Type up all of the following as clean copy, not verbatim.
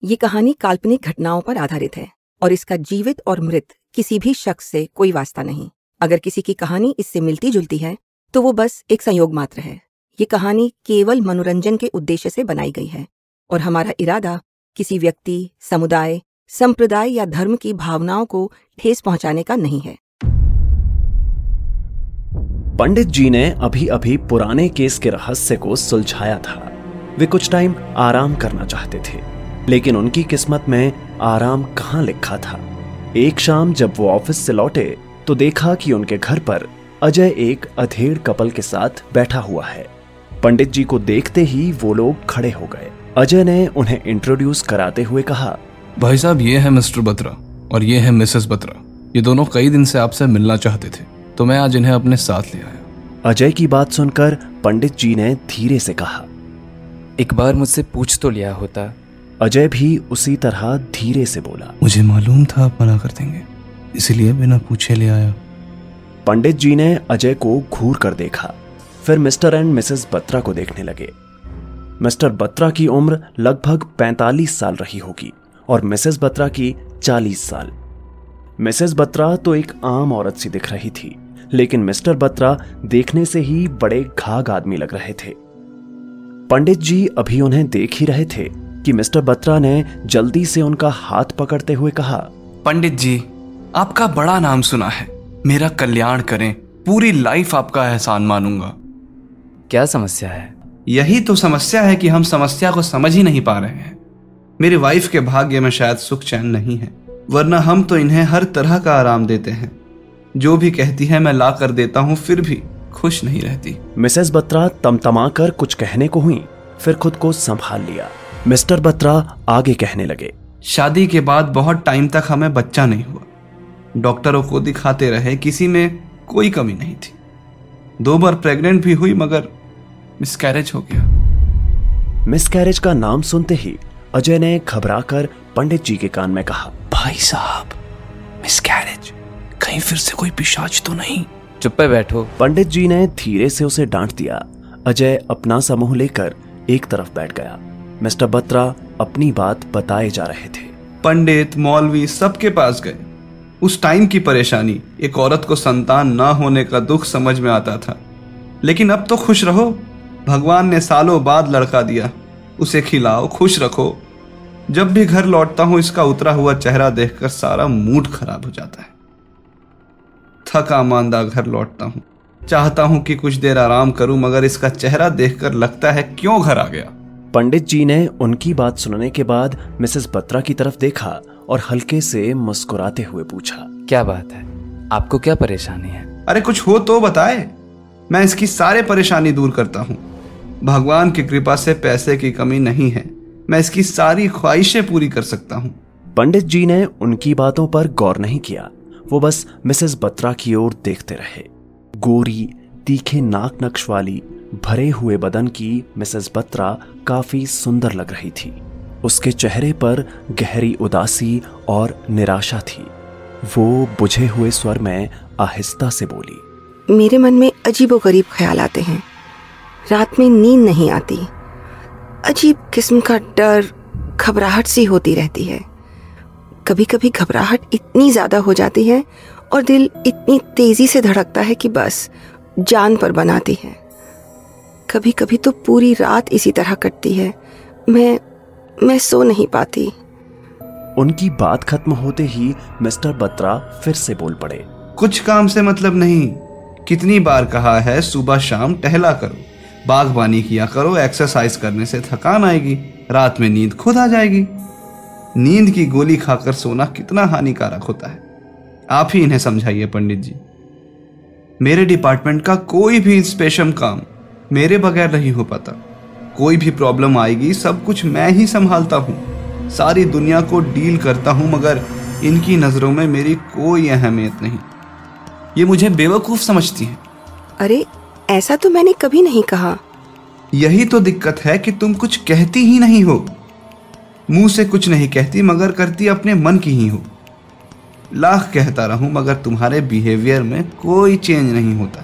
ये कहानी काल्पनिक घटनाओं पर आधारित है और इसका जीवित और मृत किसी भी शख्स से कोई वास्ता नहीं। अगर किसी की कहानी इससे मिलती जुलती है तो वो बस एक संयोग मात्र है। ये कहानी केवल मनोरंजन के उद्देश्य से बनाई गई है और हमारा इरादा किसी व्यक्ति, समुदाय, संप्रदाय या धर्म की भावनाओं को ठेस पहुंचाने का नहीं है। पंडित जी ने अभी अभी पुराने केस के रहस्य को सुलझाया था। वे कुछ टाइम आराम करना चाहते थे, लेकिन उनकी किस्मत में आराम कहाँ लिखा था। एक शाम जब वो ऑफिस से लौटे तो देखा कि उनके घर पर अजय एक अधेड़ कपल के साथ बैठा हुआ है। पंडित जी को देखते ही वो लोग खड़े हो गए। अजय ने उन्हें इंट्रोड्यूस कराते हुए कहा, भाई साहब, ये है मिस्टर बत्रा और ये है मिसेस बत्रा। ये दोनों कई दिन से आपसे मिलना चाहते थे, तो मैं आज इन्हें अपने साथ ले आया। अजय की बात सुनकर पंडित जी ने धीरे से कहा, एक बार मुझसे पूछ तो लिया होता। अजय भी उसी तरह धीरे से बोला, मुझे मालूम था आप मना कर देंगे, इसलिए बिना पूछे ले आया। पंडित जी ने अजय को घूर कर देखा, फिर मिस्टर एंड मिसेस बत्रा को देखने लगे। मिस्टर बत्रा की उम्र लगभग 45 साल रही होगी और मिसेस बत्रा की 40 साल। मिसेस बत्रा तो एक आम औरत सी दिख रही थी, लेकिन मिस्टर बत्रा देखने से ही बड़े घाघ आदमी लग रहे थे। पंडित जी अभी उन्हें देख ही रहे थे कि मिस्टर बत्रा ने जल्दी से उनका हाथ पकड़ते हुए कहा, पंडित जी, आपका बड़ा नाम सुना है, मेरा कल्याण करें, पूरी लाइफ आपका एहसान मानूंगा। क्या समस्या है? यही तो समस्या है कि हम समस्या को समझ ही नहीं पा रहे हैं। मेरी वाइफ के भाग्य में शायद सुख चैन नहीं है, वरना हम तो इन्हें हर तरह का आराम देते हैं। जो भी कहती है मैं ला कर देता हूँ, फिर भी खुश नहीं रहती। मिसेस बत्रा तमतमा कर कुछ कहने को हुई, फिर खुद को संभाल लिया। मिस्टर बत्रा आगे कहने लगे, शादी के बाद बहुत टाइम तक हमें बच्चा नहीं हुआ। डॉक्टरों को दिखाते रहे, किसी में कोई कमी नहीं थी। 2 बार प्रेग्नेंट भी हुई, मगर मिसकैरेज हो गया। मिसकैरेज का नाम सुनते ही अजय ने घबराकर पंडित जी के कान में कहा, भाई साहब, मिसकैरेज, कहीं फिर से कोई पिशाच तो नहीं? चुप पे बैठो। पंडित जी ने धीरे से उसे डांट दिया। अजय अपना समूह लेकर एक तरफ बैठ गया। मिस्टर बत्रा अपनी बात बताए जा रहे थे। पंडित, मौलवी सबके पास गए। उस टाइम की परेशानी, एक औरत को संतान ना होने का दुख समझ में आता था। लेकिन अब तो खुश रहो, भगवान ने सालों बाद लड़का दिया, उसे खिलाओ, खुश रखो। जब भी घर लौटता हूं, इसका उतरा हुआ चेहरा देखकर सारा मूड खराब हो जाता है। थका मांदा घर लौटता हूं, चाहता हूं कि कुछ देर आराम करूं, मगर इसका चेहरा देखकर लगता है क्यों घर आ गया। पंडित जी ने उनकी बात सुनने के बाद मिसेस बत्रा की तरफ देखा और हल्के से मुस्कुराते हुए पूछा, क्या बात है, आपको क्या परेशानी है? अरे कुछ हो तो बताए, मैं इसकी सारे परेशानी दूर करता हूं। भगवान की कृपा से पैसे की कमी नहीं है, मैं इसकी सारी ख्वाहिशें पूरी कर सकता हूं। पंडित जी ने उनकी बातों पर गौर नहीं किया, वो बस मिसेस बत्रा की ओर देखते रहे। गोरी, तीखे नाक नक्श वाली, भरे हुए बदन की मिसेस बत्रा काफी सुंदर लग रही थी। उसके चेहरे पर गहरी उदासी और निराशा थी। वो बुझे हुए स्वर में आहिस्ता से बोली, मेरे मन में अजीबोगरीब ख्याल आते हैं। रात में नींद नहीं आती। अजीब किस्म का डर, घबराहट सी होती रहती है। कभी कभी घबराहट इतनी ज्यादा हो जाती है और दिल इतनी तेजी से धड़कता है कि बस जान पर बनाती है। कभी कभी तो पूरी रात इसी तरह कटती है। मैं सो नहीं पाती। उनकी बात खत्म होते ही मिस्टर बत्रा फिर से बोल पड़े, कुछ काम से मतलब नहीं। कितनी बार कहा है सुबह शाम टहला करो, बागबानी किया करो, एक्सरसाइज करने से थकान आएगी, रात में नींद खुद आ जाएगी। नींद की गोली खाकर सोना कितना हानिकारक होता है, आप ही इन्हें समझाइए पंडित जी। मेरे डिपार्टमेंट का कोई भी इंस्पेक्शन काम मेरे बगैर नहीं हो पाता। कोई भी प्रॉब्लम आएगी, सब कुछ मैं ही संभालता हूँ। सारी दुनिया को डील करता हूँ, मगर इनकी नजरों में मेरी कोई अहमियत नहीं। ये मुझे बेवकूफ समझती हैं। अरे ऐसा तो मैंने कभी नहीं कहा। यही तो दिक्कत है कि तुम कुछ कहती ही नहीं हो। मुंह से कुछ नहीं कहती, मगर करती अपने मन की ही हो। लाख कहता रहूं, मगर तुम्हारे बिहेवियर में कोई चेंज नहीं होता।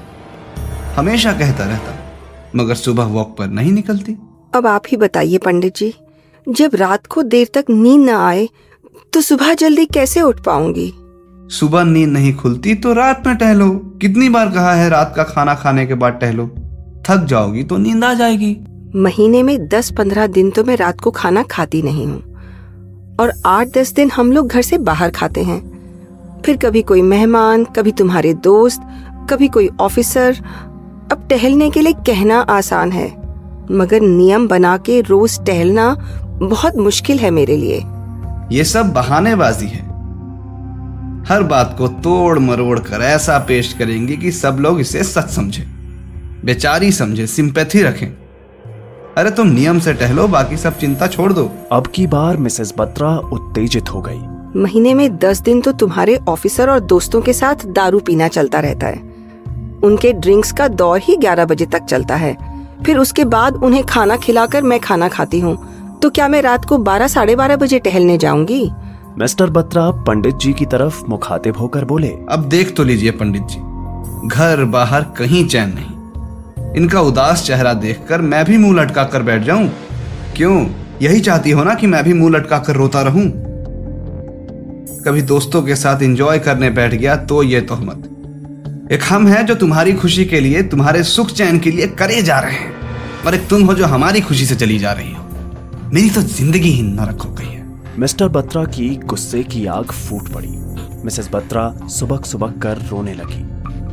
हमेशा कहता रहता, मगर सुबह वॉक पर नहीं निकलती। अब आप ही बताइए पंडित जी, जब रात को देर तक नींद न आए तो सुबह जल्दी कैसे उठ पाऊंगी? सुबह नींद नहीं खुलती तो रात में टहलो। कितनी बार कहा है रात का खाना खाने के बाद टहलो। थक जाओगी तो नींद आ जाएगी। महीने में 10-15 दिन तो मैं रात को खाना खाती नहीं हूँ और 8-10 दिन हम लोग घर से बाहर खाते हैं। फिर कभी कोई मेहमान, कभी तुम्हारे दोस्त, कभी कोई ऑफिसर। अब टहलने के लिए कहना आसान है, मगर नियम बना के रोज टहलना बहुत मुश्किल है मेरे लिए। ये सब बहानेबाजी है। हर बात को तोड़ मरोड़ कर ऐसा पेश करेंगे कि सब लोग इसे सच समझे, बेचारी समझे, सिंपैथी रखें। अरे तुम नियम से टहलो, बाकी सब चिंता छोड़ दो। अब की बार मिसेस बत्रा उत्तेजित हो गई। महीने में 10 दिन तो तुम्हारे ऑफिसर और दोस्तों के साथ दारू पीना चलता रहता है। उनके ड्रिंक्स का दौर ही 11 बजे तक चलता है। फिर उसके बाद उन्हें खाना खिलाकर मैं खाना खाती हूँ। तो क्या मैं रात को 12-12:30 बजे टहलने जाऊंगी? मिस्टर बत्रा पंडित जी की तरफ मुखातिब होकर बोले, अब देख तो लीजिए पंडित जी, घर बाहर कहीं चैन नहीं। इनका उदास चेहरा देखकर मैं भी मुंह लटका कर बैठ जाऊं? क्यों, यही चाहती हो ना कि मैं भी मुंह लटका कर रोता रहूं? कभी दोस्तों के साथ एंजॉय करने बैठ गया तो ये तोहमत। एक हम हैं जो तुम्हारी खुशी के लिए, तुम्हारे सुख चैन के लिए करे जा रहे हैं, और एक तुम हो जो हमारी खुशी से चली जा रही हो। मेरी तो जिंदगी ही नरक हो गई है। मिस्टर बत्रा की गुस्से की आग फूट पड़ी। मिसेस बत्रा सुबक सुबक कर रोने लगी।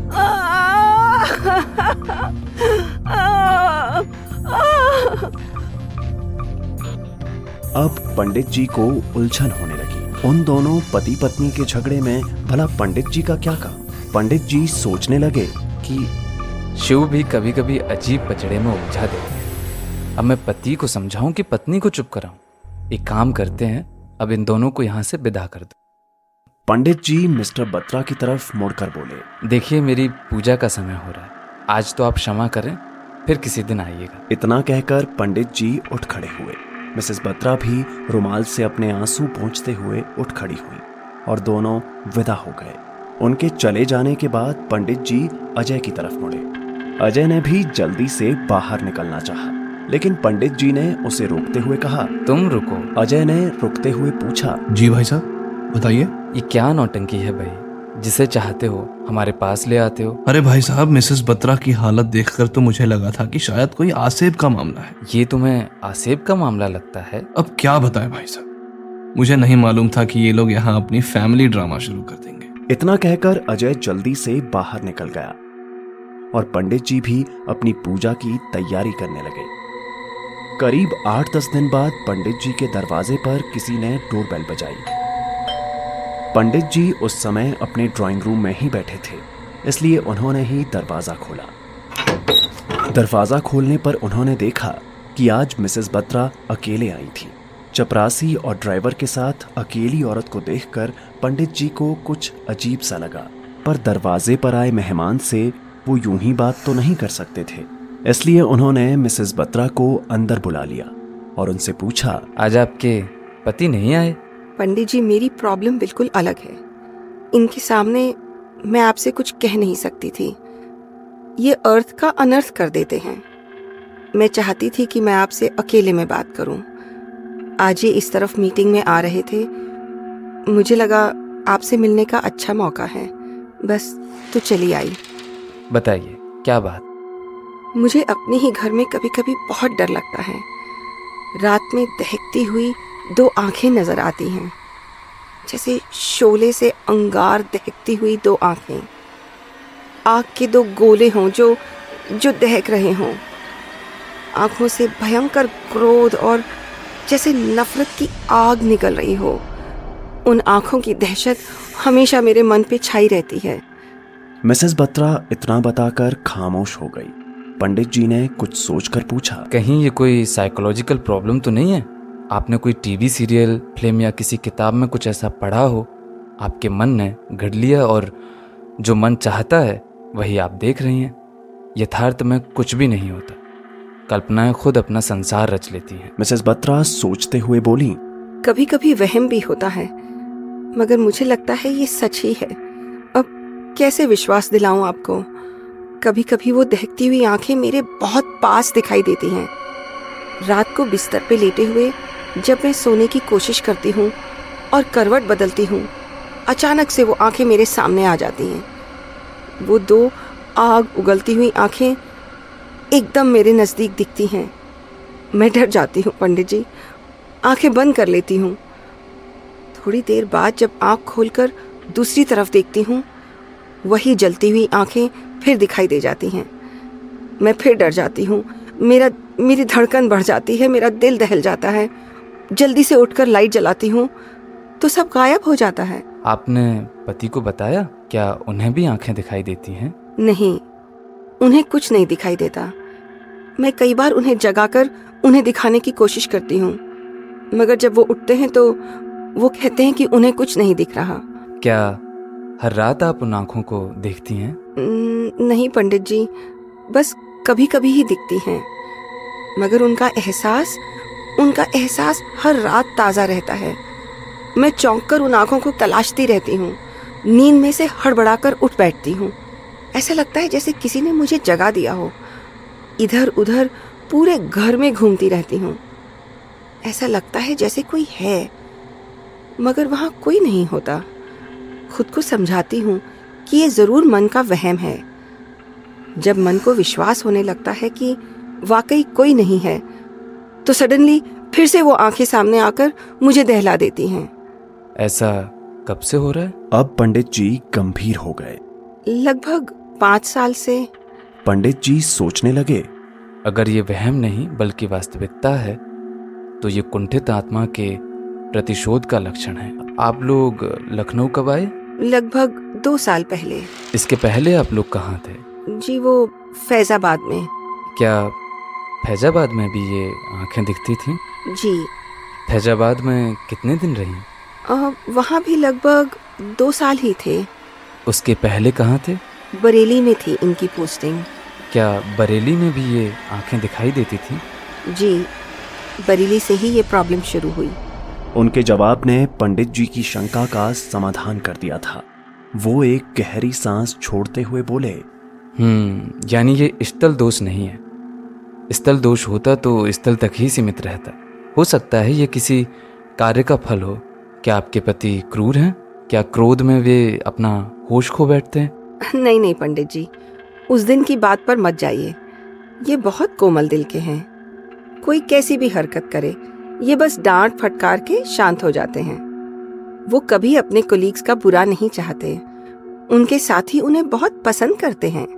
अब पंडित जी को उलझन होने लगी। उन दोनों पति पत्नी के झगड़े में भला पंडित जी का क्या काम? पंडित जी सोचने लगे कि शिव भी कभी कभी अजीब पचड़े में उलझा देते हैं। अब मैं पति को समझाऊं कि पत्नी को चुप कराऊं? एक काम करते हैं, अब इन दोनों को यहां से विदा कर दो। पंडित जी मिस्टर बत्रा की तरफ मुड़कर बोले, देखिए मेरी पूजा का समय हो रहा है, आज तो आप क्षमा करें, फिर किसी दिन आइएगा। इतना कहकर पंडित जी उठ खड़े हुए। मिसेस बत्रा भी रुमाल से अपने आंसू पोंछते हुए उठ खड़ी हुई और दोनों विदा हो गए। उनके चले जाने के बाद पंडित जी अजय की तरफ मुड़े। अजय ने भी जल्दी से बाहर निकलना चाहा, लेकिन पंडित जी ने उसे रोकते हुए कहा, तुम रुको। अजय ने रुकते हुए पूछा, जी भाई साहब बताइए। ये क्या नौटंकी है भाई? जिसे चाहते हो हमारे पास ले आते हो। अरे भाई साहब, मिसेस बत्रा की हालत देखकर तो मुझे लगा था कि शायद कोई आसेब का मामला है। ये तुम्हें आसेब का मामला लगता है? अब क्या बताएं भाई साहब, मुझे नहीं मालूम था कि ये लोग यहाँ अपनी फैमिली ड्रामा शुरू कर देंगे। इतना कहकर अजय जल्दी से बाहर निकल गया और पंडित जी भी अपनी पूजा की तैयारी करने लगे। करीब 8-10 दिन बाद पंडित जी के दरवाजे पर किसी ने डोरबेल बजाई। पंडित जी उस समय अपने ड्राइंग रूम में ही बैठे थे, इसलिए उन्होंने ही दरवाजा खोला। दरवाजा खोलने पर उन्होंने देखा कि आज मिसेस बत्रा अकेले आई थी। चपरासी और ड्राइवर के साथ अकेली औरत को देखकर पंडित जी को कुछ अजीब सा लगा, पर दरवाजे पर आए मेहमान से वो यूं ही बात तो नहीं कर सकते थे, इसलिए उन्होंने मिसेस बत्रा को अंदर बुला लिया और उनसे पूछा, आज आपके पति नहीं आए? पंडित जी, मेरी प्रॉब्लम बिल्कुल अलग है। इनके सामने मैं आपसे कुछ कह नहीं सकती थी। ये अर्थ का अनर्थ कर देते हैं। मैं चाहती थी कि मैं आपसे अकेले में बात करूं। आज ये इस तरफ मीटिंग में आ रहे थे, मुझे लगा आपसे मिलने का अच्छा मौका है, बस तो चली आई। बताइए क्या बात? मुझे अपने ही घर में कभी कभी बहुत डर लगता है। रात में दहकती हुई 2 आंखें नजर आती हैं, जैसे शोले से अंगार दहकती हुई 2 आंखें। आग के 2 गोले हों जो दहक रहे हों। आंखों से भयंकर क्रोध और जैसे नफरत की आग निकल रही हो। उन आंखों की दहशत हमेशा मेरे मन पे छाई रहती है। मिसेस बत्रा इतना बताकर खामोश हो गई। पंडित जी ने कुछ सोचकर पूछा, कहीं ये कोई साइकोलॉजिकल प्रॉब्लम तो नहीं है? आपने कोई टीवी सीरियल, फिल्म या किसी किताब में कुछ ऐसा पढ़ा हो, आपके मन ने गढ़ लिया और जो मन चाहता है वही आप देख रही हैं। यथार्थ में कुछ भी नहीं होता, कल्पनाएं खुद अपना संसार रच लेती हैं। मिसेस बत्रा सोचते हुए बोली, कभी कभी वहम भी होता है, मगर मुझे लगता है ये सच ही है। अब कैसे विश्वास दिलाऊं आपको? कभी कभी वो दहकती हुई आंखें मेरे बहुत पास दिखाई देती हैं। रात को बिस्तर पे लेटे हुए जब मैं सोने की कोशिश करती हूँ और करवट बदलती हूँ, अचानक से वो आंखें मेरे सामने आ जाती हैं। वो 2 आग उगलती हुई आंखें एकदम मेरे नज़दीक दिखती हैं। मैं डर जाती हूँ पंडित जी, आंखें बंद कर लेती हूँ। थोड़ी देर बाद जब आंख खोलकर दूसरी तरफ देखती हूँ, वही जलती हुई आंखें फिर दिखाई दे जाती हैं। मैं फिर डर जाती हूँ, मेरी धड़कन बढ़ जाती है, मेरा दिल दहल जाता है। जल्दी से उठकर लाइट जलाती हूँ तो सब गायब हो जाता है। आपने पति को बताया? क्या उन्हें भी आंखें दिखाई देती हैं? नहीं, उन्हें कुछ नहीं दिखाई देता। मैं कई बार उन्हें जगाकर उन्हें दिखाने की कोशिश करती हूँ, मगर जब वो उठते हैं तो वो कहते हैं कि उन्हें कुछ नहीं दिख रहा। क्या हर रात आप उन आंखों को देखती हैं? नहीं पंडित जी, बस कभी कभी ही दिखती हैं, मगर उनका एहसास हर रात ताज़ा रहता है। मैं चौंक कर उन आंखों को तलाशती रहती हूँ। नींद में से हड़बड़ाकर उठ बैठती हूँ। ऐसा लगता है जैसे किसी ने मुझे जगा दिया हो। इधर उधर पूरे घर में घूमती रहती हूँ। ऐसा लगता है जैसे कोई है, मगर वहाँ कोई नहीं होता। खुद को समझाती हूँ कि ये ज़रूर मन का वहम है। जब मन को विश्वास होने लगता है कि वाकई कोई नहीं है, तो सडनली फिर से वो आंखें सामने आकर मुझे दहला देती हैं। ऐसा कब से हो रहा है? अब पंडित जी गंभीर हो गए। लगभग 5 साल से। पंडित जी सोचने लगे, अगर ये वहम नहीं बल्कि वास्तविकता है तो ये कुंठित आत्मा के प्रतिशोध का लक्षण है। आप लोग लखनऊ कब आए? लगभग 2 साल पहले। इसके पहले आप लोग कहाँ थे? जी, वो फैजाबाद में। क्या फैजाबाद में भी ये आंखें दिखती थीं? जी। फैजाबाद में कितने दिन रहीं? वहाँ भी लगभग 2 साल ही थे। उसके पहले कहाँ थे? बरेली में थी इनकी पोस्टिंग। क्या बरेली में भी ये आंखें दिखाई देती थीं? जी, बरेली से ही ये प्रॉब्लम शुरू हुई। उनके जवाब ने पंडित जी की शंका का समाधान कर दिया था। वो एक गहरी सांस छोड़ते हुए बोले, यानी ये स्थल दोष नहीं है। स्थल दोष होता तो स्थल तक ही सीमित रहता। हो सकता है ये किसी कार्य का फल हो। क्या आपके पति क्रूर हैं? क्या क्रोध में वे अपना होश खो बैठते हैं? नहीं पंडित जी, उस दिन की बात पर मत जाइए। ये बहुत कोमल दिल के हैं। कोई कैसी भी हरकत करे, ये बस डांट फटकार के शांत हो जाते हैं। वो कभी अपने कोलीग्स का बुरा नहीं चाहते। उनके साथी उन्हें बहुत पसंद करते हैं।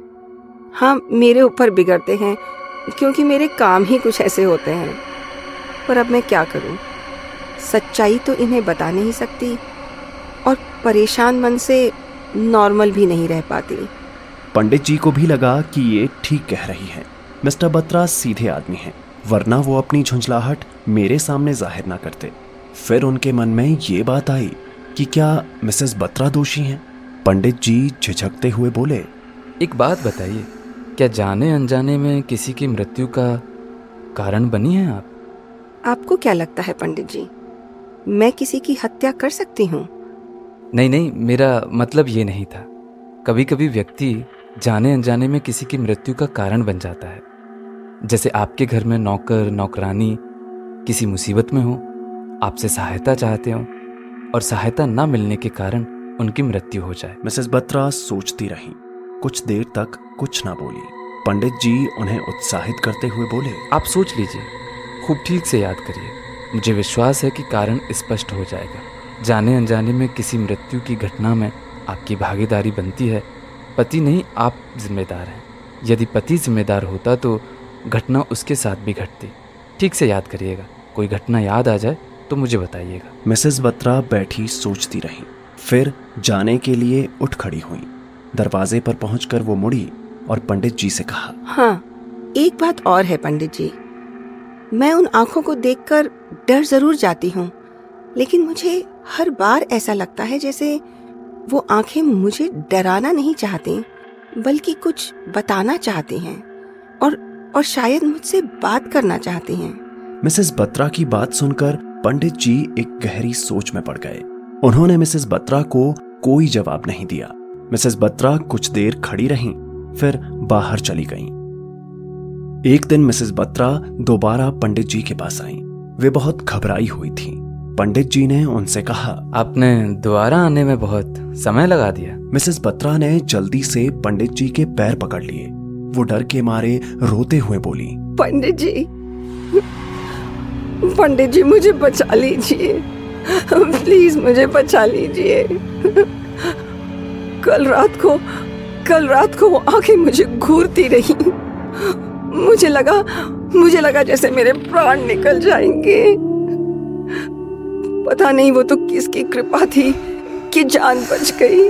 हाँ, मेरे ऊपर बिगड़ते हैं क्योंकि मेरे काम ही कुछ ऐसे होते हैं। पर अब मैं क्या करूं? सच्चाई तो इन्हें बता नहीं सकती और परेशान मन से नॉर्मल भी नहीं रह पाती। पंडित जी को भी लगा कि ये ठीक कह रही है। मिस्टर बत्रा सीधे आदमी हैं, वरना वो अपनी झुंझलाहट मेरे सामने जाहिर ना करते। फिर उनके मन में ये बात आई कि क्या मिसेस बत्रा दोषी हैं? पंडित जी झिझकते हुए बोले, एक बात बताइए, क्या जाने अनजाने में किसी की मृत्यु का कारण बनी हैं आप? आपको क्या लगता है पंडित जी, मैं किसी की हत्या कर सकती हूँ? नहीं, मेरा मतलब ये नहीं था। कभी कभी व्यक्ति जाने अनजाने में किसी की मृत्यु का कारण बन जाता है। जैसे आपके घर में नौकर नौकरानी किसी मुसीबत में हो, आपसे सहायता चाहते हो और सहायता ना मिलने के कारण उनकी मृत्यु हो जाए। मिसेस बत्रा सोचती रहीं। कुछ देर तक कुछ ना बोली। पंडित जी उन्हें उत्साहित करते हुए बोले, आप सोच लीजिए, खूब ठीक से याद करिए। मुझे विश्वास है कि कारण स्पष्ट हो जाएगा। जाने अनजाने में किसी मृत्यु की घटना में आपकी भागीदारी बनती है। पति नहीं, आप जिम्मेदार हैं। यदि पति जिम्मेदार होता तो घटना उसके साथ भी घटती। ठीक से याद करिएगा। कोई घटना याद आ जाए तो मुझे बताइएगा। मिसेस बत्रा बैठी सोचती रहीं, फिर जाने के लिए उठ खड़ी हुई। दरवाजे पर पहुंचकर वो मुड़ी और पंडित जी से कहा, हाँ, एक बात और है पंडित जी। मैं उन आंखों को देखकर डर जरूर जाती हूँ, लेकिन मुझे हर बार ऐसा लगता है जैसे वो आंखें मुझे डराना नहीं चाहती, बल्कि कुछ बताना चाहती हैं और शायद मुझसे बात करना चाहती हैं। मिसेस बत्रा की बात सुनकर पंडित जी एक गहरी सोच में पड़ गए। उन्होंने मिसेस बत्रा को कोई जवाब नहीं दिया। मिसेस बत्रा कुछ देर खड़ी रहीं, फिर बाहर चली गईं। एक दिन मिसेस बत्रा दोबारा पंडित जी के पास आईं। वे बहुत घबराई हुई थीं। पंडित जी ने उनसे कहा, आपने दोबारा आने में बहुत समय लगा दिया। मिसेस बत्रा ने जल्दी से पंडित जी के पैर पकड़ लिए। वो डर के मारे रोते हुए बोली, पंडित जी मुझे बचा लीजिए, प्लीज मुझे बचा लीजिए। कल रात को वो आंखें मुझे घूरती रही। मुझे लगा जैसे मेरे प्राण निकल जाएंगे। पता नहीं वो तो किसकी कृपा थी कि जान बच गई।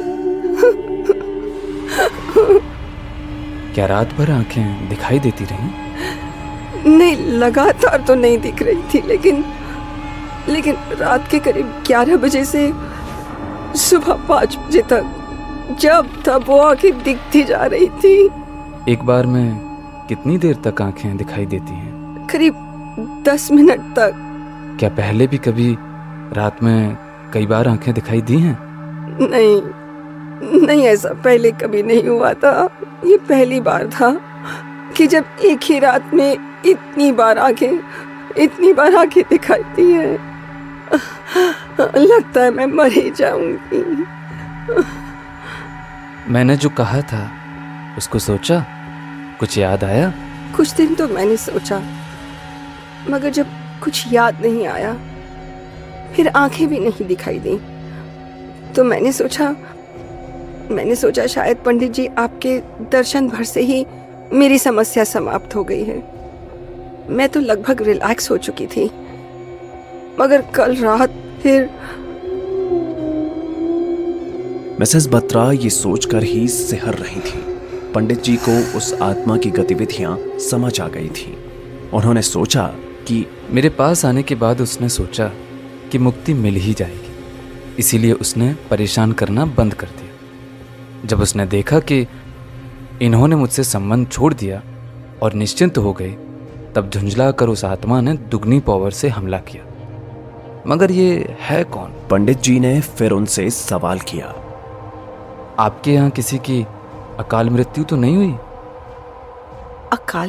क्या रात भर आंखें दिखाई देती रहीं? नहीं, लगातार तो नहीं दिख रही थी, लेकिन रात के करीब 11 बजे से सुबह 5 बजे तक जब तब वो आंखें दिखती जा रही थी। एक बार में कितनी देर तक आंखें दिखाई देती हैं? करीब 10 मिनट तक। क्या पहले भी कभी रात में कई बार आंखें दिखाई दी हैं? नहीं, ऐसा पहले कभी नहीं हुआ था। ये पहली बार था कि जब एक ही रात में इतनी बार आंखें दिखाई दी हैं। लगता है मैं मर ही जाऊंगी। मैंने जो कहा था उसको सोचा? कुछ याद आया? कुछ दिन तो मैंने सोचा, मगर जब कुछ याद नहीं आया, फिर आंखें भी नहीं दिखाई दी, तो मैंने सोचा शायद पंडित जी आपके दर्शन भर से ही मेरी समस्या समाप्त हो गई है। मैं तो लगभग रिलैक्स हो चुकी थी, मगर कल रात फिर। मिसेस बत्रा ये सोचकर ही सिहर रही थी। पंडित जी को उस आत्मा की गतिविधियां समझ आ गई थी। उन्होंने सोचा कि मेरे पास आने के बाद उसने सोचा कि मुक्ति मिल ही जाएगी, इसीलिए उसने परेशान करना बंद कर दिया। जब उसने देखा कि इन्होंने मुझसे संबंध छोड़ दिया और निश्चिंत हो गए, तब झुंझला कर उस आत्मा ने दुगनी पावर से हमला किया। मगर ये है कौन? पंडित जी ने फिर उनसे सवाल किया, आपके यहाँ किसी की अकाल मृत्यु तो नहीं हुई? अकाल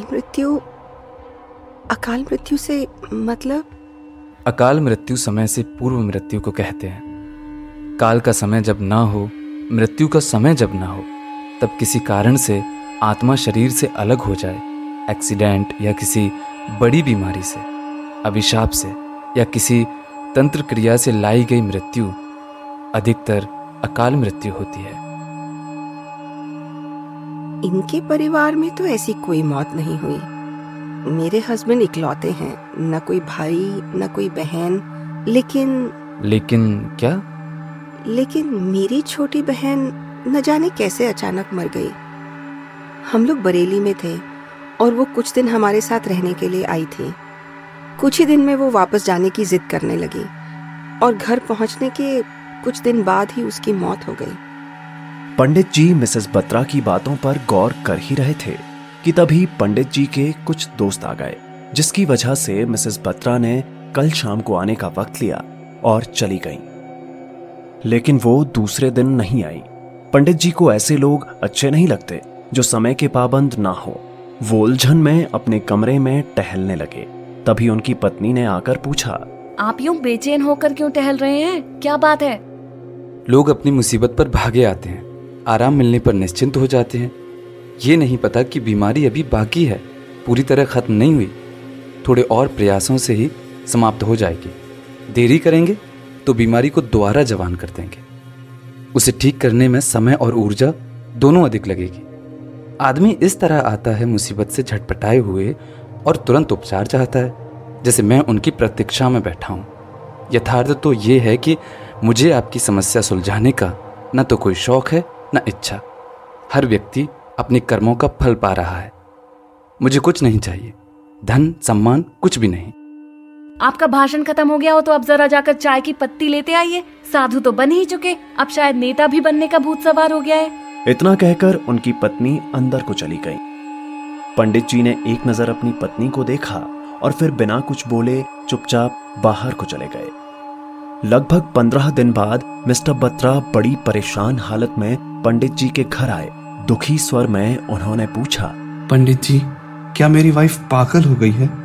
मृत्यु से मतलब? अकाल मृत्यु समय से पूर्व मृत्यु को कहते हैं। काल का समय जब ना हो, मृत्यु का समय जब ना हो, तब किसी कारण से आत्मा शरीर से अलग हो जाए, एक्सीडेंट या किसी बड़ी बीमारी से, अभिशाप से या किसी तंत्र क्रिया से लाई गई मृत्यु अधिकतर अकाल मृत्यु होती है। इनके परिवार में तो ऐसी कोई मौत नहीं हुई। मेरे हस्बैंड इकलौते हैं, न कोई भाई न कोई बहन। लेकिन क्या? लेकिन मेरी छोटी बहन न जाने कैसे अचानक मर गई। हम लोग बरेली में थे और वो कुछ दिन हमारे साथ रहने के लिए आई थी। कुछ ही दिन में वो वापस जाने की जिद करने लगी और घर पहुंचने के कुछ दिन बाद ही उसकी मौत हो गई। पंडित जी मिसेस बत्रा की बातों पर गौर कर ही रहे थे कि तभी पंडित जी के कुछ दोस्त आ गए, जिसकी वजह से मिसेस बत्रा ने कल शाम को आने का वक्त लिया और चली गईं। लेकिन वो दूसरे दिन नहीं आई। पंडित जी को ऐसे लोग अच्छे नहीं लगते जो समय के पाबंद ना हो। वो उलझन में अपने कमरे में टहलने लगे। तभी उनकी पत्नी ने आकर पूछा, आप यूं बेचैन होकर क्यों टहल रहे हैं? क्या बात है? लोग अपनी मुसीबत पर भागे आते हैं, आराम मिलने पर निश्चिंत हो जाते हैं। ये नहीं पता कि बीमारी अभी बाकी है, पूरी तरह खत्म नहीं हुई। थोड़े और प्रयासों से ही समाप्त हो जाएगी। देरी करेंगे तो बीमारी को दोबारा जवान कर देंगे। उसे ठीक करने में समय और ऊर्जा दोनों अधिक लगेगी। आदमी इस तरह आता है मुसीबत से झटपटाए हुए और तुरंत उपचार चाहता है, जैसे मैं उनकी प्रतीक्षा में बैठा हूँ। यथार्थ तो ये है कि मुझे आपकी समस्या सुलझाने का न तो कोई शौक है न इच्छा। हर व्यक्ति अपने कर्मों का फल पा रहा है। मुझे कुछ नहीं चाहिए, धन सम्मान कुछ भी नहीं। आपका भाषण खत्म हो गया हो तो अब जरा जाकर चाय की पत्ती लेते आइए। साधु तो बन ही चुके, अब शायद नेता भी बनने का भूत सवार हो गया है। इतना कहकर उनकी पत्नी अंदर को चली गई। पंडित जी ने एक नजर अपनी पत्नी को देखा और फिर बिना कुछ बोले चुपचाप बाहर को चले गए। लगभग 15 दिन बाद मिस्टर बत्रा बड़ी परेशान हालत में पंडित जी के घर आए। दुखी स्वर में उन्होंने पूछा, पंडित जी, क्या मेरी वाइफ पागल हो गई है?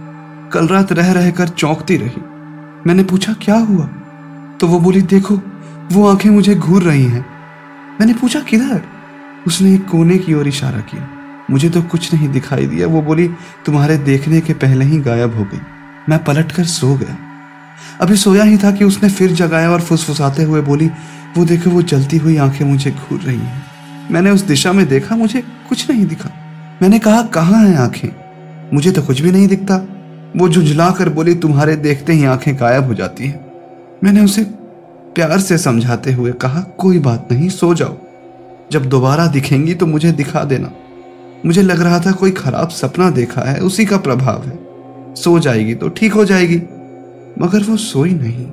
कल रात रह रहकर चौंकती रही। मैंने पूछा क्या हुआ, तो वो बोली देखो वो आंखें मुझे घूर रही हैं। मैंने पूछा किधर, उसने एक कोने की ओर इशारा किया। मुझे तो कुछ नहीं दिखाई दिया। वो बोली तुम्हारे देखने के पहले ही गायब हो गई। मैं पलटकर सो गया। अभी सोया ही था कि उसने फिर जगाया और फुसफुसाते हुए बोली वो देखो वो जलती हुई आंखें मुझे घूर रही हैं। मैंने उस दिशा में देखा, मुझे कुछ नहीं दिखा। मैंने कहा कहाँ हैं आंखें, मुझे तो कुछ भी नहीं दिखता। वो झुंझला कर बोली तुम्हारे देखते ही आंखें गायब हो जाती हैं। मैंने उसे प्यार से समझाते हुए कहा कोई बात नहीं, सो जाओ, जब दोबारा दिखेंगी तो मुझे दिखा देना। मुझे लग रहा था कोई खराब सपना देखा है, उसी का प्रभाव है, सो जाएगी तो ठीक हो जाएगी। मगर वो सोई नहीं।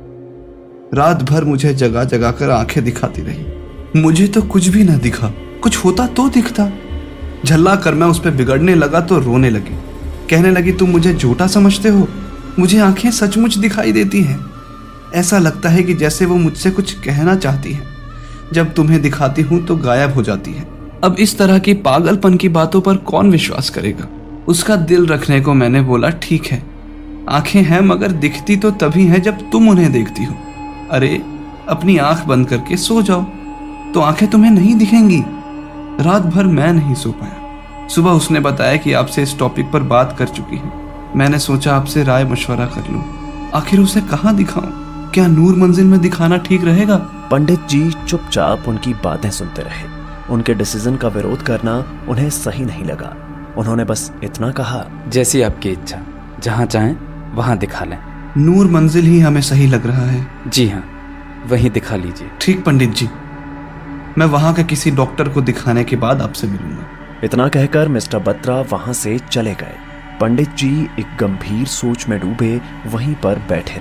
रात भर मुझे जगा जगा कर आंखें दिखाती रही। मुझे तो कुछ भी ना दिखा, कुछ होता तो दिखता। झल्ला कर मैं उस पर बिगड़ने लगा तो रोने लगी। कहने लगी तुम मुझे झूठा समझते हो, मुझे आंखें सचमुच दिखाई देती हैं। ऐसा लगता है कि जैसे वो मुझसे कुछ कहना चाहती है, जब तुम्हें दिखाती हूं तो गायब हो जाती है। अब इस तरह की पागलपन की बातों पर कौन विश्वास करेगा। उसका दिल रखने को मैंने बोला ठीक है, आंखें हैं मगर दिखती तो तभी हैं जब तुम उन्हें देखती हो। अरे अपनी आंख बंद करके सो जाओ तो आंखें तुम्हें नहीं दिखेंगी। रात भर मैं नहीं सो पाया। सुबह उसने बताया कि आपसे इस टॉपिक पर बात कर चुकी है। मैंने सोचा आपसे राय मशवरा कर लूं। आखिर उसे कहाँ दिखाऊं? क्या नूर मंजिल में दिखाना ठीक रहेगा? पंडित जी चुपचाप उनकी बातें सुनते रहे। उनके डिसीजन का विरोध करना उन्हें सही नहीं लगा। उन्होंने बस इतना कहा जैसी आपकी इच्छा, जहाँ चाहें वहाँ दिखा लें। नूर मंजिल ही हमें सही लग रहा है। जी हाँ, वहीं दिखा लीजिए। ठीक पंडित जी, मैं वहाँ के किसी डॉक्टर को दिखाने के बाद आपसे मिलूंगा। इतना कहकर मिस्टर बत्रा वहां से चले गए। पंडित जी एक गंभीर सोच में डूबे वहीं पर बैठे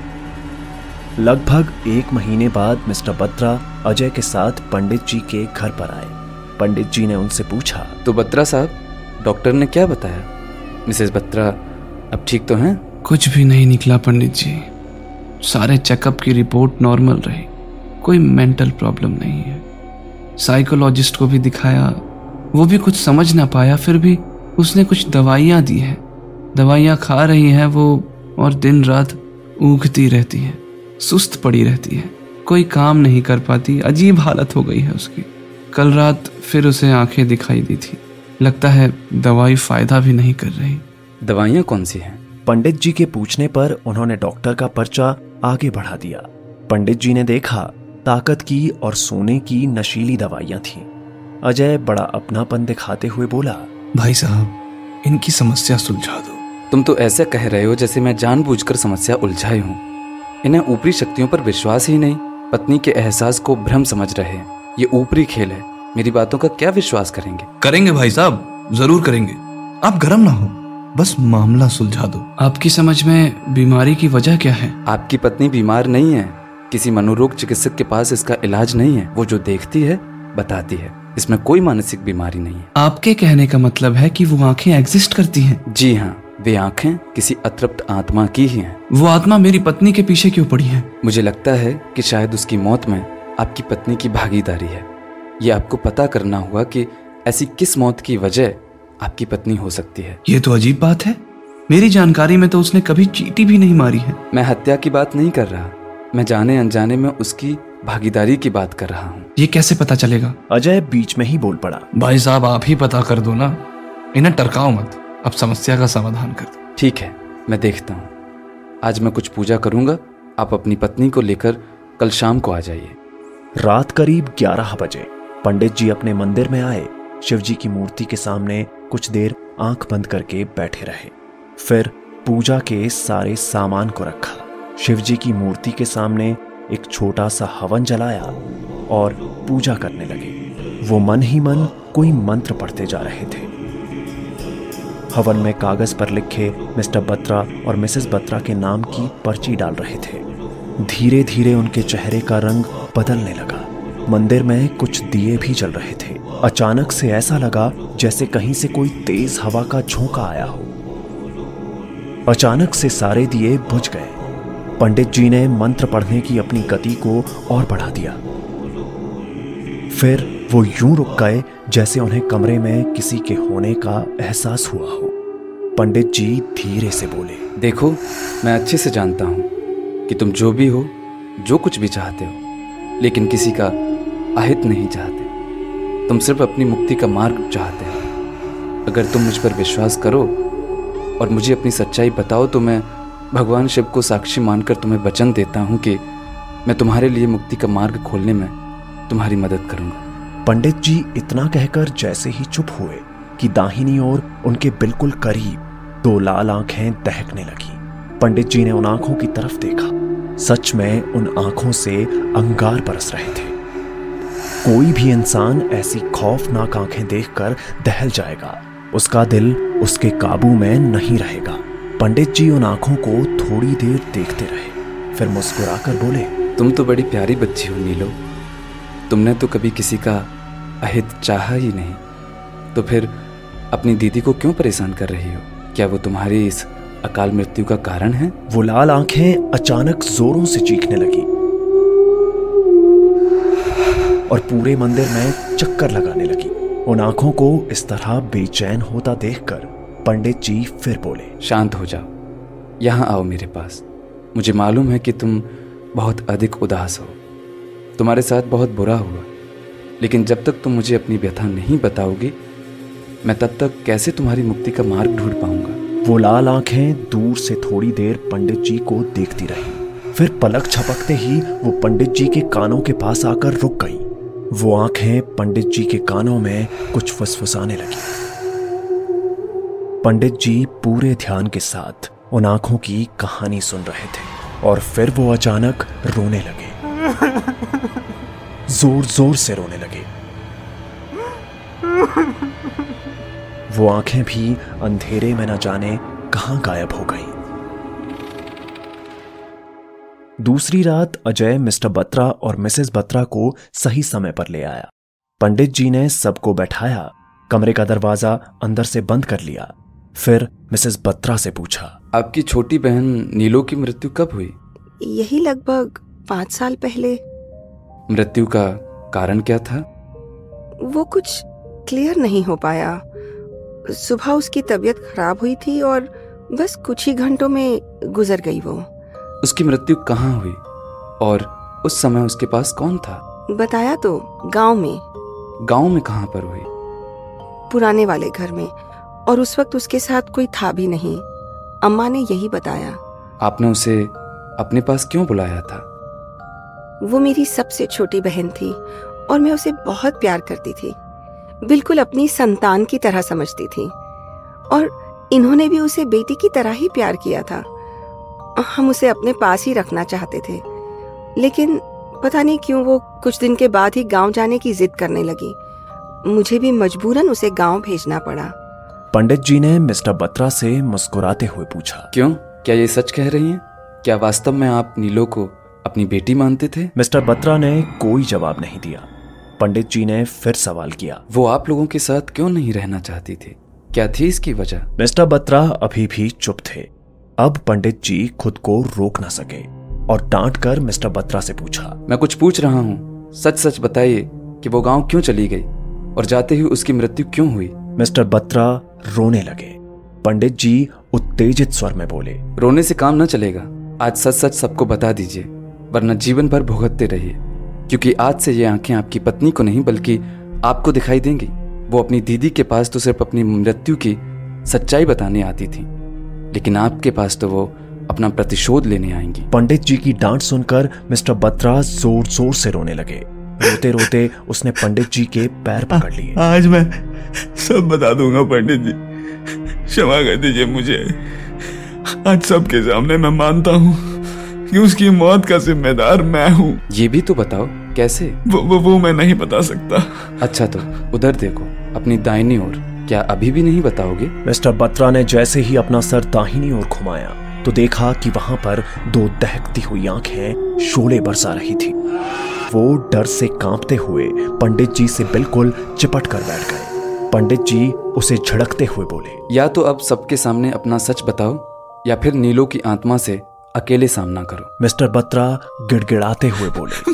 रहे। लगभग 1 महीने बाद मिस्टर बत्रा अजय के साथ पंडित जी के घर पर आए। पंडित जी ने उनसे पूछा तो बत्रा साहब, डॉक्टर ने क्या बताया? मिसेस बत्रा अब ठीक तो हैं? कुछ भी नहीं निकला पंडित जी। सारे चेकअप की रिपोर्ट नॉर्मल रही, कोई मेंटल प्रॉब्लम नहीं है। साइकोलॉजिस्ट को भी दिखाया, वो भी कुछ समझ ना पाया। फिर भी उसने कुछ दवाइयाँ दी हैं, दवाइयाँ खा रही है वो, और दिन रात ऊँघती रहती है, सुस्त पड़ी रहती है, कोई काम नहीं कर पाती। अजीब हालत हो गई है उसकी। कल रात फिर उसे आंखें दिखाई दी थी। लगता है दवाई फायदा भी नहीं कर रही। दवाइयाँ कौन सी हैं? पंडित जी के पूछने पर उन्होंने डॉक्टर का पर्चा आगे बढ़ा दिया। पंडित जी ने देखा ताकत की और सोने की नशीली दवाइयां थीं। अजय बड़ा अपनापन दिखाते हुए बोला भाई साहब, इनकी समस्या सुलझा दो। तुम तो ऐसे कह रहे हो जैसे मैं जानबूझकर समस्या उलझाई हूँ। इन्हें ऊपरी शक्तियों पर विश्वास ही नहीं, पत्नी के एहसास को भ्रम समझ रहे हैं। ये ऊपरी खेल है, मेरी बातों का क्या विश्वास करेंगे? करेंगे भाई साहब, जरूर करेंगे। आप गर्म ना हो, बस मामला सुलझा दो। आपकी समझ में बीमारी की वजह क्या है? आपकी पत्नी बीमार नहीं है, किसी मनोरोग चिकित्सक के पास इसका इलाज नहीं है। वो जो देखती है बताती है, इसमें कोई मानसिक बीमारी नहीं है। आपके कहने का मतलब है कि वो आंखें एग्जिस्ट करती हैं? जी हाँ, वे आंखें किसी अतृप्त आत्मा की ही हैं। वो आत्मा मेरी पत्नी के पीछे क्यों पड़ी है? मुझे लगता है कि शायद उसकी मौत में आपकी पत्नी की भागीदारी है। ये आपको पता करना होगा कि ऐसी किस मौत की वजह आपकी पत्नी हो सकती है। ये तो अजीब बात है। मेरी जानकारी में तो उसने कभी चींटी भी नहीं मारी है। मैं हत्या की बात नहीं कर रहा, मैं जाने अनजाने में उसकी भागीदारी की बात कर रहा हूँ। ये कैसे पता चलेगा? अजय बीच में ही बोल पड़ा भाई साहब, आप ही पता कर दो ना, इन्हें टरकाओ मत, अब समस्या का समाधान कर दो। ठीक है, मैं देखता हूँ। आज मैं कुछ पूजा करूंगा, आप अपनी पत्नी को लेकर कल शाम को आ जाइए। रात करीब 11 बजे पंडित जी अपने मंदिर में आए। शिवजी की मूर्ति के सामने कुछ देर आंख बंद करके बैठे रहे। फिर पूजा के सारे सामान को रखा। शिवजी की मूर्ति के सामने एक छोटा सा हवन जलाया और पूजा करने लगे। वो मन ही मन कोई मंत्र पढ़ते जा रहे थे। हवन में कागज पर लिखे मिस्टर बत्रा और मिसेस बत्रा के नाम की पर्ची डाल रहे थे। धीरे धीरे उनके चेहरे का रंग बदलने लगा। मंदिर में कुछ दिए भी जल रहे थे। अचानक से ऐसा लगा जैसे कहीं से कोई तेज हवा का झोंका आया हो। अचानक से सारे दिए बुझ गए। पंडित जी ने मंत्र पढ़ने की अपनी गति को और बढ़ा दिया। फिर वो यूं रुक गए जैसे उन्हें कमरे में किसी के होने का एहसास हुआ हो। पंडित जी धीरे से बोले, देखो, मैं अच्छे से जानता हूँ कि तुम जो भी हो, जो कुछ भी चाहते हो, लेकिन किसी का अहित नहीं चाहते। तुम सिर्फ अपनी मुक्ति का मार्ग चाहते हो। अगर तुम मुझ पर विश्वास करो और मुझे अपनी सच्चाई बताओ तो मैं भगवान शिव को साक्षी मानकर तुम्हें वचन देता हूँ कि मैं तुम्हारे लिए मुक्ति का मार्ग खोलने में तुम्हारी मदद करूँगा। पंडित जी इतना कहकर जैसे ही चुप हुए कि दाहिनी ओर उनके बिल्कुल करीब 2 लाल आंखें दहकने लगी। पंडित जी ने उन आंखों की तरफ देखा। सच में उन आंखों से अंगार बरस रहे थे। कोई भी इंसान ऐसी खौफनाक आंखें देखकर दहल जाएगा। उसका दिल उसके काबू में नहीं रहेगा। पंडित जी उन आंखों को थोड़ी देर देखते रहे, फिर मुस्कुराकर बोले, तुम तो बड़ी प्यारी बच्ची हो नीलो। तुमने तो कभी किसी का अहित चाहा ही नहीं, तो फिर अपनी दीदी को क्यों परेशान कर रही हो? क्या वो तुम्हारी इस अकाल मृत्यु का कारण है? वो लाल आंखें अचानक जोरों से चीखने लगी और पूरे मंदिर में चक्कर लगाने लगी। उन आंखों को इस तरह बेचैन होता देखकर पंडित जी फिर बोले, शांत हो जाओ, यहाँ आओ मेरे पास। मुझे मालूम है कि तुम बहुत अधिक उदास हो, तुम्हारे साथ बहुत बुरा हुआ, लेकिन जब तक तुम मुझे अपनी व्यथा नहीं बताओगी, मैं तब तक कैसे तुम्हारी मुक्ति का मार्ग ढूंढ पाऊंगा। वो लाल आंखें दूर से थोड़ी देर पंडित जी को देखती रही, फिर पलक झपकते ही वो पंडित जी के कानों के पास आकर रुक गई। वो आंखें पंडित जी के कानों में कुछ फुसफुसाने लगी। पंडित जी पूरे ध्यान के साथ उन आंखों की कहानी सुन रहे थे और फिर वो अचानक रोने लगे, जोर जोर से रोने लगे। वो आंखें भी अंधेरे में न जाने कहां गायब हो गईं। दूसरी रात अजय मिस्टर बत्रा और मिसेस बत्रा को सही समय पर ले आया। पंडित जी ने सबको बैठाया, कमरे का दरवाजा अंदर से बंद कर लिया। फिर मिसेस बत्रा से पूछा, आपकी छोटी बहन नीलो की मृत्यु कब हुई? यही लगभग 5 साल पहले। मृत्यु का कारण क्या था? वो कुछ क्लियर नहीं हो पाया। सुबह उसकी तबीयत खराब हुई थी और बस कुछ ही घंटों में गुजर गई वो। उसकी मृत्यु कहाँ हुई और उस समय उसके पास कौन था? बताया तो, गांव में। गांव में कहाँ पर हुई? पुराने वाले घर में, और उस वक्त उसके साथ कोई था भी नहीं। अम्मा ने यही बताया। आपने उसे अपने पास क्यों बुलाया था? वो मेरी सबसे छोटी बहन थी और मैं उसे बहुत प्यार करती थी, बिल्कुल अपनी संतान की तरह समझती थी, और इन्होंने भी उसे बेटी की तरह ही प्यार किया था। हम उसे अपने पास ही रखना चाहते थे, लेकिन पता नहीं क्यों वो कुछ दिन के बाद ही गांव जाने की जिद करने लगी। मुझे भी मजबूरन उसे गांव भेजना पड़ा। पंडित जी ने मिस्टर बत्रा से मुस्कुराते हुए पूछा, क्यों? क्या ये सच कह रही हैं? क्या वास्तव में आप नीलो को अपनी बेटी मानते थे? मिस्टर बत्रा ने कोई जवाब नहीं दिया। पंडित जी ने फिर सवाल किया, वो आप लोगों के साथ क्यों नहीं रहना चाहती थी? क्या थी इसकी वजह? मिस्टर बत्रा अभी भी चुप थे। अब पंडित जी खुद को रोक न सके और डांट कर मिस्टर बत्रा से पूछा, मैं कुछ पूछ रहा हूँ, सच सच बताइए कि वो गांव क्यों चली गई और जाते ही उसकी मृत्यु क्यों हुई? मिस्टर बत्रा रोने लगे। पंडित जी उत्तेजित स्वर में बोले, रोने से काम न चलेगा। आज सच सच सबको बता दीजिए, वरना जीवन भर भुगतते रहिए, क्योंकि आज से ये आंखें आपकी पत्नी को नहीं बल्कि आपको दिखाई देंगी। वो अपनी दीदी के पास तो सिर्फ अपनी मृत्यु की सच्चाई बताने आती थी, लेकिन आपके पास तो वो अपना प्रतिशोध लेने आएंगी। पंडित जी की डांट सुनकर मिस्टर बत्रा जोर जोर से रोने लगे। रोते रोते उसने पंडित जी के पैर पकड़ लिए। आज मैं सब बता दूंगा पंडित जी, क्षमा कर दीजिए मुझे। आज सबके सामने मैं मानता हूँ कि उसकी मौत का जिम्मेदार मैं हूँ। ये भी तो बताओ कैसे? वो मैं नहीं बता सकता। अच्छा तो उधर देखो, अपनी दाहिनी ओर। क्या अभी भी नहीं बताओगे? मिस्टर बत्रा ने जैसे ही अपना सर दाहिनी ओर घुमाया तो देखा कि वहां पर 2 दहकती हुई आंखें शोले बरसा रही थी। वो डर से कांपते हुए पंडित जी से बिल्कुल चिपट कर बैठ गए। पंडित जी उसे झड़कते हुए बोले, या तो अब सबके सामने अपना सच बताओ या फिर नीलो की आत्मा से अकेले सामना करो। मिस्टर बत्रा गिड़गिड़ाते हुए बोले,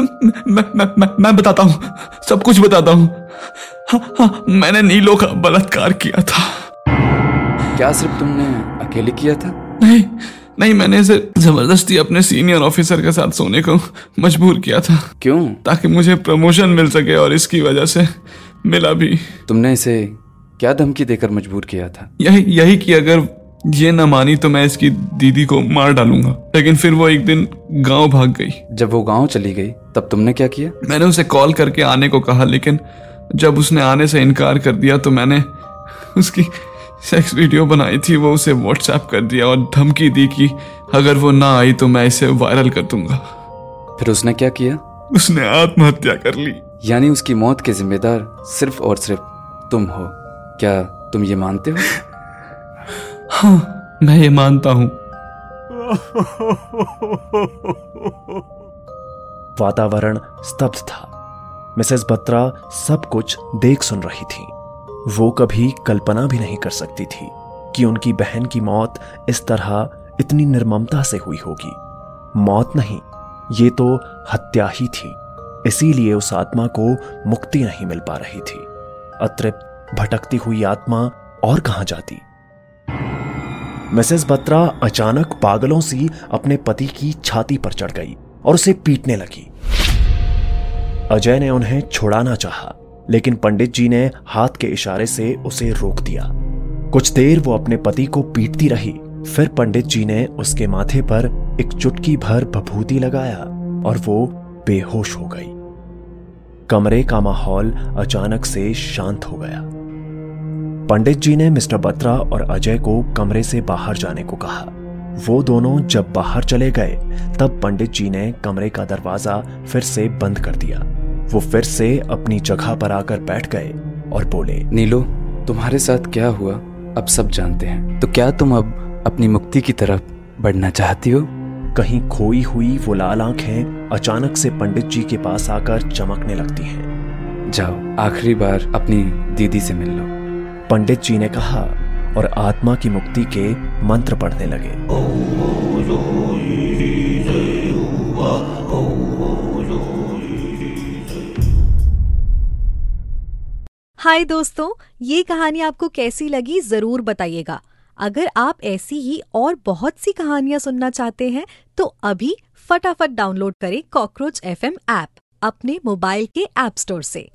मैं बताता हूँ, सब कुछ बताता हूँ। हाँ, मैंने नीलो का बलात्कार किया था। क्या सिर्फ तुमने अकेले किया था? नहीं नहीं, मैंने इसे जबरदस्ती अपने सीनियर ऑफिसर के साथ सोने को मजबूर किया था। क्यों? ताकि मुझे प्रमोशन मिल सके, और इसकी वजह से मिला भी। तुमने इसे क्या धमकी देकर मजबूर किया था? यही कि अगर ये न मानी तो मैं इसकी दीदी को मार डालूंगा। लेकिन फिर वो एक दिन गांव भाग गई। जब वो गांव चली गई तब तुमने क्या किया? मैंने उसे कॉल करके आने को कहा, लेकिन जब उसने आने से इनकार कर दिया तो मैंने उसकी सेक्स वीडियो बनाई थी, वो उसे व्हाट्सएप कर दिया और धमकी दी कि अगर वो ना आई तो मैं इसे वायरल कर दूंगा। फिर उसने क्या किया? उसने आत्महत्या कर ली। यानी उसकी मौत के जिम्मेदार सिर्फ और सिर्फ तुम हो। क्या तुम ये मानते हो? हाँ, मैं ये मानता हूं। वातावरण स्तब्ध था। मिसेस बत्रा सब कुछ देख सुन रही थी। वो कभी कल्पना भी नहीं कर सकती थी कि उनकी बहन की मौत इस तरह इतनी निर्ममता से हुई होगी। मौत नहीं, ये तो हत्या ही थी। इसीलिए उस आत्मा को मुक्ति नहीं मिल पा रही थी। अतृप्त भटकती हुई आत्मा और कहां जाती? मिसेस बत्रा अचानक पागलों सी अपने पति की छाती पर चढ़ गई और उसे पीटने लगी। अजय ने उन्हें छुड़ाना चाहा, लेकिन पंडित जी ने हाथ के इशारे से उसे रोक दिया। कुछ देर वो अपने पति को पीटती रही। फिर पंडित जी ने उसके माथे पर एक चुटकी भर भभूति लगाया और वो बेहोश हो गई। कमरे का माहौल अचानक से शांत हो गया। पंडित जी ने मिस्टर बत्रा और अजय को कमरे से बाहर जाने को कहा। वो दोनों जब बाहर चले गए तब पंडित जी ने कमरे का दरवाजा फिर से बंद कर दिया। वो फिर से अपनी जगह पर आकर बैठ गए और बोले, नीलो, तुम्हारे साथ क्या हुआ अब सब जानते हैं। तो क्या तुम अब अपनी मुक्ति की तरफ बढ़ना चाहती हो? कहीं खोई हुई वो लाल आंखें अचानक से पंडित जी के पास आकर चमकने लगती हैं। जाओ, आखिरी बार अपनी दीदी से मिल लो, पंडित जी ने कहा और आत्मा की मुक्ति के मंत्र पढ़ने लगे। हाय दोस्तों, ये कहानी आपको कैसी लगी जरूर बताइएगा। अगर आप ऐसी ही और बहुत सी कहानियां सुनना चाहते हैं तो अभी फटाफट डाउनलोड करें कॉकरोच FM ऐप अपने मोबाइल के ऐप स्टोर से।